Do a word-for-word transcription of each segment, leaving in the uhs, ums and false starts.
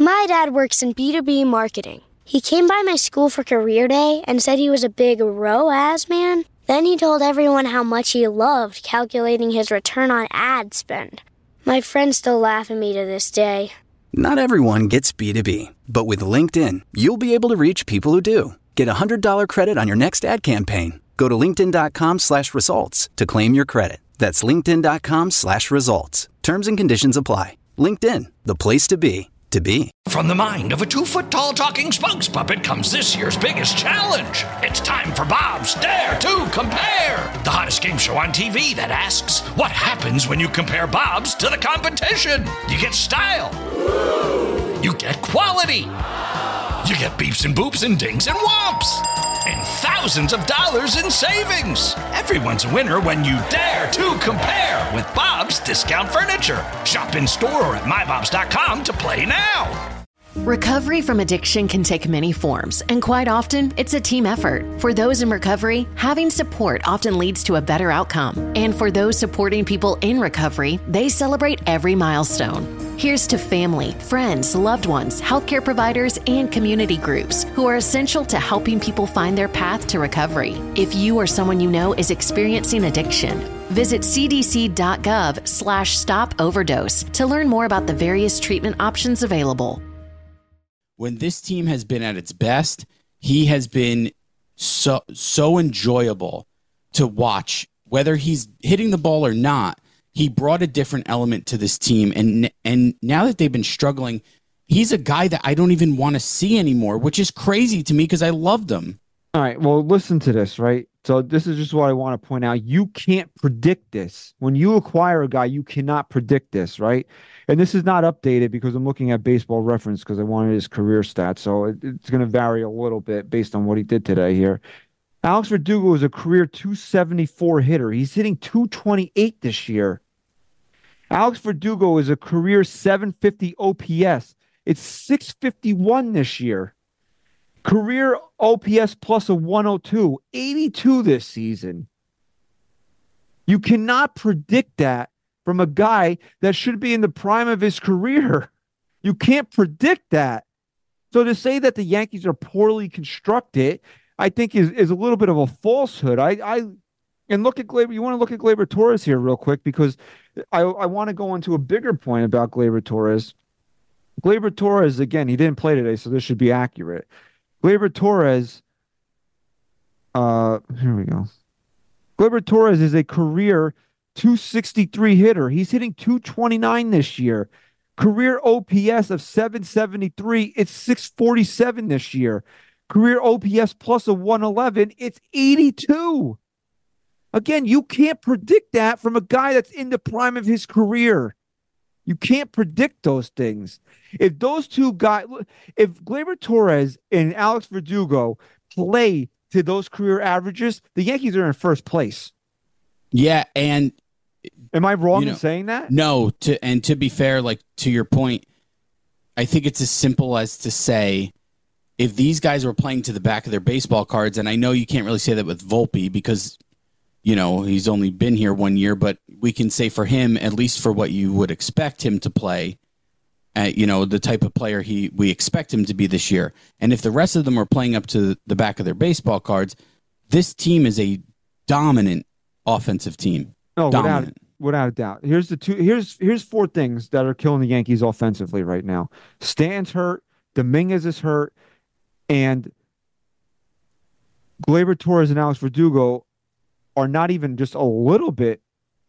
My dad works in B two B marketing. He came by my school for career day and said he was a big R O A S man. Then he told everyone how much he loved calculating his return on ad spend. My friends still laugh at me to this day. Not everyone gets B two B, but with LinkedIn, you'll be able to reach people who do. Get a one hundred dollars credit on your next ad campaign. Go to linkedin.com slash results to claim your credit. That's linkedin.com slash results. Terms and conditions apply. LinkedIn, the place to be, to be. From the mind of a two-foot-tall talking spokes puppet comes this year's biggest challenge. It's time for Bob's Dare to Compare, the hottest game show on T V that asks, what happens when you compare Bob's to the competition? You get style. You get quality. You get beeps and boops and dings and whomps. And thousands of dollars in savings. Everyone's a winner when you dare to compare with Bob's Discount Furniture. Shop in store or at my bobs dot com to play now. Recovery from addiction can take many forms, and quite often, it's a team effort. For those in recovery, having support often leads to a better outcome. And for those supporting people in recovery, they celebrate every milestone. Here's to family, friends, loved ones, healthcare providers, and community groups who are essential to helping people find their path to recovery. If you or someone you know is experiencing addiction, visit cdc.gov slash stop overdose to learn more about the various treatment options available. When this team has been at its best, he has been so so enjoyable to watch. Whether he's hitting the ball or not, he brought a different element to this team. And and now that they've been struggling, he's a guy that I don't even want to see anymore, which is crazy to me because I loved him. All right, well, listen to this, right? So this is just what I want to point out. You can't predict this. When you acquire a guy, you cannot predict this, right? And this is not updated because I'm looking at Baseball Reference because I wanted his career stats. So it, it's going to vary a little bit based on what he did today here. Alex Verdugo is a career two seventy-four hitter. He's hitting two twenty-eight this year. Alex Verdugo is a career seven fifty O P S. It's six fifty-one this year. Career O P S plus a one oh two, eighty-two this season. You cannot predict that from a guy that should be in the prime of his career. You can't predict that. So to say that the Yankees are poorly constructed, I think is, is a little bit of a falsehood. I, I and look at Gleyber. You want to look at Gleyber Torres here real quick because I, I want to go into a bigger point about Gleyber Torres. Gleyber Torres, again, he didn't play today, so this should be accurate. Gleyber Torres, uh, here we go. Gleyber Torres is a career two sixty-three hitter. He's hitting two twenty-nine this year. Career O P S of seven seventy-three. It's six forty-seven this year. Career O P S plus a one eleven. It's eighty-two. Again, you can't predict that from a guy that's in the prime of his career. You can't predict those things. If those two guys, if Gleyber Torres and Alex Verdugo play to those career averages, the Yankees are in first place. Yeah, and am I wrong you know, in saying that? No, to and to be fair, like to your point, I think it's as simple as to say if these guys were playing to the back of their baseball cards, and I know you can't really say that with Volpe because you know, he's only been here one year, but we can say for him, at least for what you would expect him to play, uh, you know, the type of player he we expect him to be this year. And if the rest of them are playing up to the back of their baseball cards, this team is a dominant offensive team. Oh, dominant. without, without a doubt. Here's the two. Here's here's four things that are killing the Yankees offensively right now. Stan's hurt. Dominguez is hurt, and Gleyber Torres and Alex Verdugo are not even just a little bit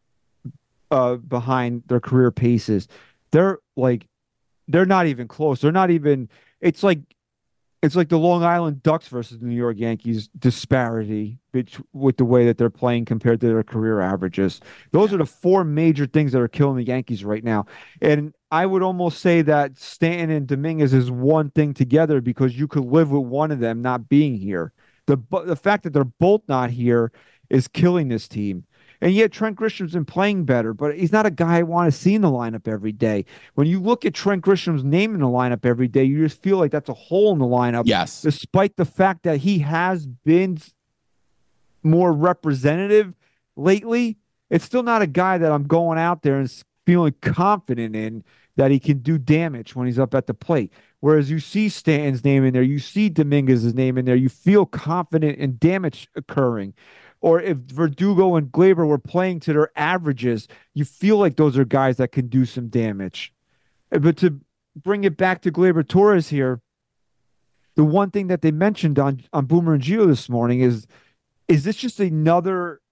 uh, behind their career paces. They're like, they're not even close. They're not even, it's like, it's like the Long Island Ducks versus the New York Yankees disparity with the way that they're playing compared to their career averages. Those yeah. are the four major things that are killing the Yankees right now. And I would almost say that Stanton and Dominguez is one thing together because you could live with one of them not being here. The, the fact that they're both not here is killing this team. And yet Trent Grisham's been playing better, but he's not a guy I want to see in the lineup every day. When you look at Trent Grisham's name in the lineup every day, you just feel like that's a hole in the lineup. Yes. Despite the fact that he has been more representative lately, it's still not a guy that I'm going out there and feeling confident in that he can do damage when he's up at the plate. Whereas you see Stanton's name in there, you see Dominguez's name in there, you feel confident in damage occurring. Or if Verdugo and Glaber were playing to their averages, you feel like those are guys that can do some damage. But to bring it back to Gleyber Torres here, the one thing that they mentioned on, on Boomer and Gio this morning is, is this just another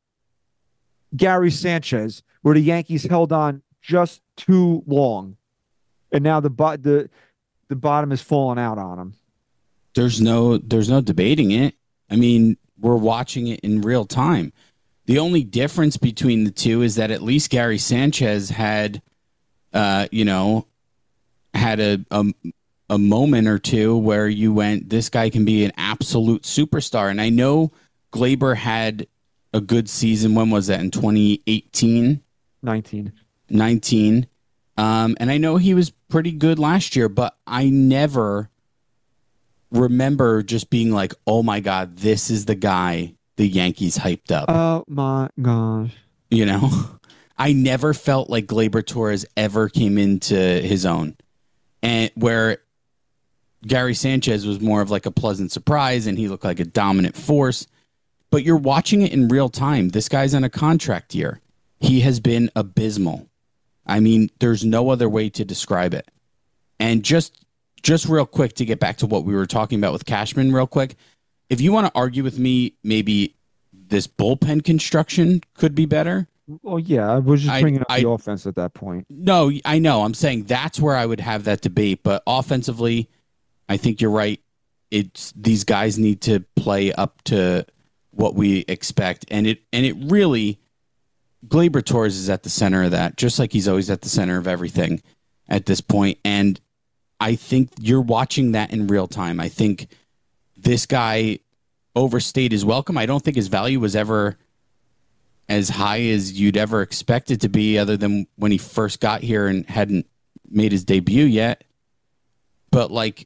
Gary Sanchez where the Yankees held on just too long, and now the the the bottom is falling out on them? There's no there's no debating it. I mean, we're watching it in real time. The only difference between the two is that at least Gary Sanchez had, uh, you know, had a, a a moment or two where you went, this guy can be an absolute superstar. And I know Gleyber had a good season. When was that? In twenty eighteen? nineteen. nineteen. Um, and I know he was pretty good last year, but I never remember just being like, oh my God, this is the guy the Yankees hyped up. Oh my gosh. You know, I never felt like Gleyber Torres ever came into his own. And where Gary Sanchez was more of like a pleasant surprise and he looked like a dominant force. But you're watching it in real time. This guy's on a contract year. He has been abysmal. I mean, there's no other way to describe it. And just just real quick to get back to what we were talking about with Cashman real quick, if you want to argue with me, maybe this bullpen construction could be better. Well, yeah, I was just I- bringing up I- the offense at that point. No, I know. I'm saying that's where I would have that debate. But offensively, I think you're right. It's these guys need to play up to what we expect. And it and it really, Gleyber Torres is at the center of that, just like he's always at the center of everything at this point. And I think you're watching that in real time. I think this guy overstayed his welcome. I don't think his value was ever as high as you'd ever expect it to be, other than when he first got here and hadn't made his debut yet. But like,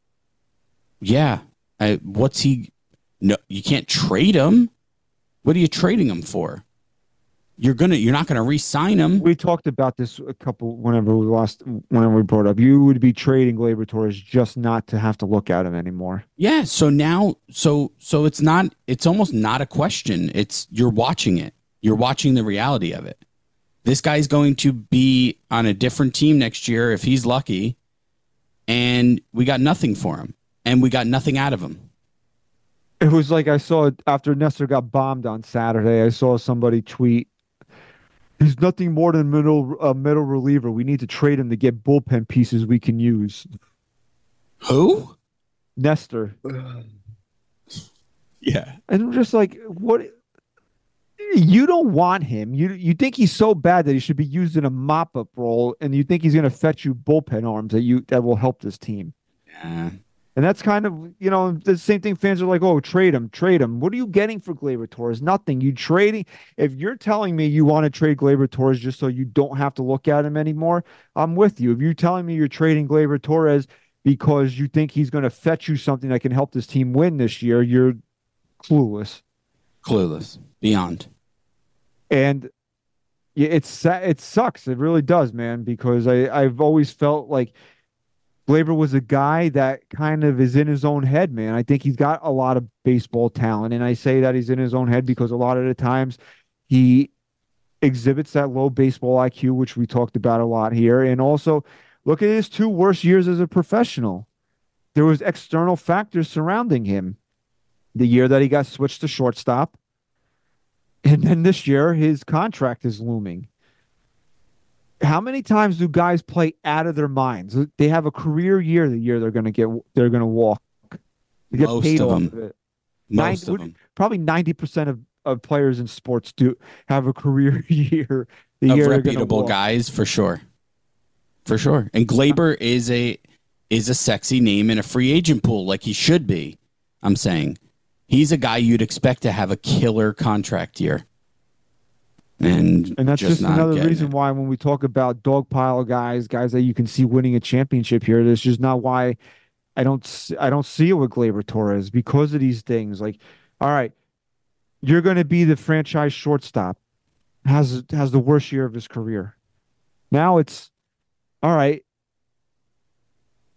yeah, I, what's he? No, you can't trade him. What are you trading him for? You're gonna, you're not gonna re-sign him. We talked about this a couple whenever we lost, whenever we brought up. You would be trading Gleyber Torres just not to have to look at him anymore. Yeah. So now, so so it's not. It's almost not a question. It's you're watching it. You're watching the reality of it. This guy's going to be on a different team next year if he's lucky, and we got nothing for him, and we got nothing out of him. It was like I saw after Nestor got bombed on Saturday. I saw somebody tweet, "He's nothing more than middle a middle reliever. We need to trade him to get bullpen pieces we can use." Who? Nestor. Yeah. And I'm just like, what? You don't want him. You you think he's so bad that he should be used in a mop-up role, and you think he's going to fetch you bullpen arms that you that will help this team. Yeah. And that's kind of, you know, the same thing. Fans are like, oh, trade him, trade him. What are you getting for Gleyber Torres? Nothing. You trading. If you're telling me you want to trade Gleyber Torres just so you don't have to look at him anymore, I'm with you. If you're telling me you're trading Gleyber Torres because you think he's going to fetch you something that can help this team win this year, you're clueless. Clueless. Beyond. And yeah, it's it sucks. It really does, man, because I, I've always felt like Gleyber was a guy that kind of is in his own head, man. I think he's got a lot of baseball talent. And I say that he's in his own head because a lot of the times he exhibits that low baseball I Q, which we talked about a lot here. And also, look at his two worst years as a professional. There was external factors surrounding him. The year that he got switched to shortstop. And then this year, his contract is looming. How many times do guys play out of their minds? They have a career year the year they're going to get they're going to walk. They get Most paid of off them. of it. Most ninety of them. Probably ninety percent of, of players in sports do have a career year the Of year they're gonna reputable walk. guys, for sure. For sure. And Gleyber is a is a sexy name in a free agent pool, like he should be. I'm saying. He's a guy you'd expect to have a killer contract year. And, And that's just, not another getting reason it. why when we talk about dog pile guys, guys that you can see winning a championship here, that's just not why I don't s- I don't see it with Gleyber Torres because of these things. Like, all right, you're going to be the franchise shortstop, has has the worst year of his career. Now it's all right.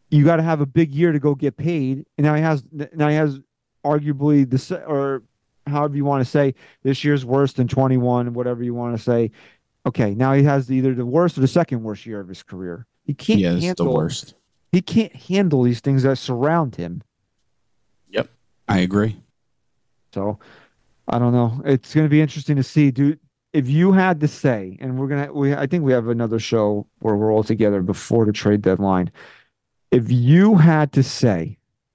you got to have a big year to go get paid. And now he has, now he has arguably the, or however you want to say, this year's worse than twenty-one, whatever you want to say. Okay, now he has either the worst or the second worst year of his career. He can't yeah, handle the worst. He can't handle these things that surround him. Yep, I agree. So, I don't know. It's going to be interesting to see, dude. If you had to say, and we're gonna, we I think we have another show where we're all together before the trade deadline. If you had to say,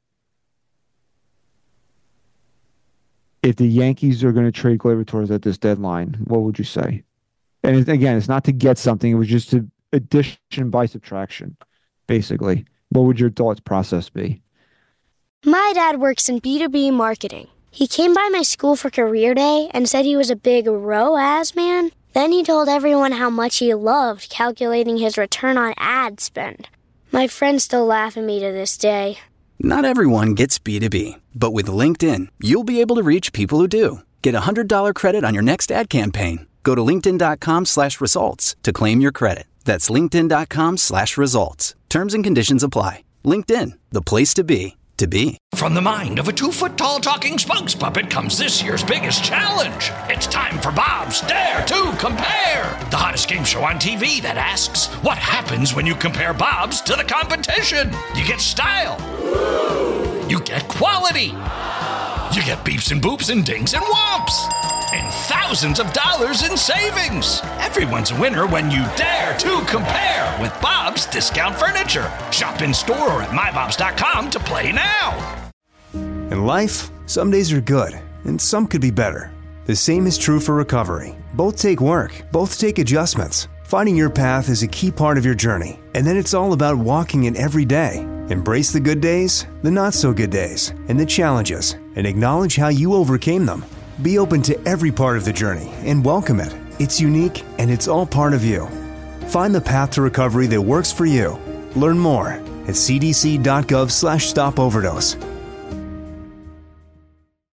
if the Yankees are going to trade Gleyber Torres at this deadline, what would you say? And it, again, it's not to get something; it was just to addition by subtraction, basically. What would your thoughts process be? My dad works in B two B marketing. He came by my school for career day and said he was a big R O A S man. Then he told everyone how much he loved calculating his return on ad spend. My friends still laugh at me to this day. Not everyone gets B two B, but with LinkedIn, you'll be able to reach people who do. Get a one hundred dollars credit on your next ad campaign. Go to linkedin.com slash results to claim your credit. That's linkedin.com slash results. Terms and conditions apply. LinkedIn, the place to be, to be. From the mind of a two-foot-tall talking spokes puppet comes this year's biggest challenge. It's time for Bob's Dare to Compare, the hottest game show on T V that asks, what happens when you compare Bob's to the competition? You get style. You get quality. You get beeps and boops and dings and whomps. And thousands of dollars in savings. Everyone's a winner when you dare to compare with Bob's Discount Furniture. Shop in store or at my bobs dot com to play now. In life, some days are good, and some could be better. The same is true for recovery. Both take work, both take adjustments. Finding your path is a key part of your journey, and then it's all about walking it every day. Embrace the good days, the not-so-good days, and the challenges, and acknowledge how you overcame them. Be open to every part of the journey and welcome it. It's unique, and it's all part of you. Find the path to recovery that works for you. Learn more at cdc.gov slash stop overdose.